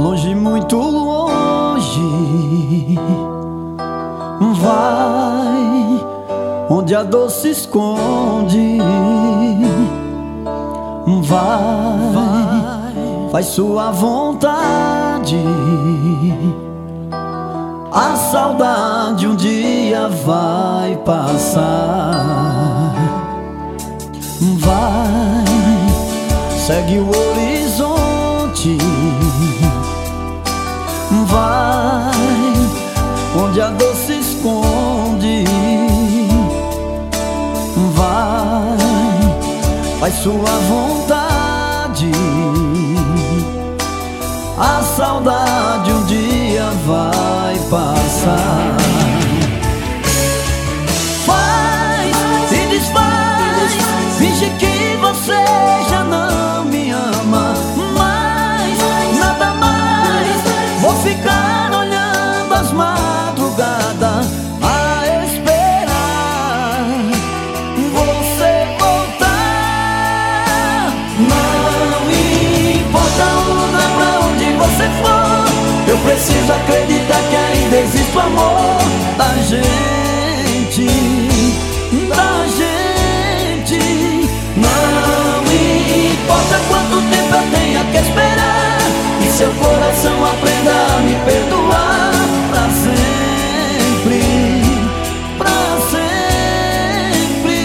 longe, muito longe. Vai onde a dor se esconde. Vai, faz sua vontade. A saudade um dia vai passar. Vai, segue o horizonte. Vai onde a dor se esconde. Vai, faz sua vontade. A saudade um dia vai passar. Faz e desfaz, finge que você já não me ama mais, nada mais. Vou ficar olhando as madrugadas a esperar você voltar. Não importa o lugar pra onde você for, eu preciso acreditar que ainda existe o amor da gente, da gente. Não importa quanto tempo eu tenha que esperar, e seu coração aprenda a me perdoar pra sempre, pra sempre.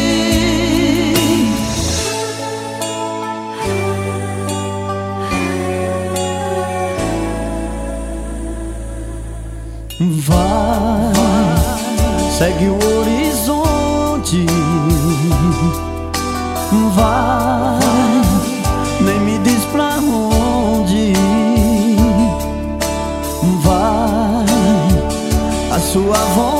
Vai, segue o horizonte. Vai, nem me diz pra onde. Vai, a sua voz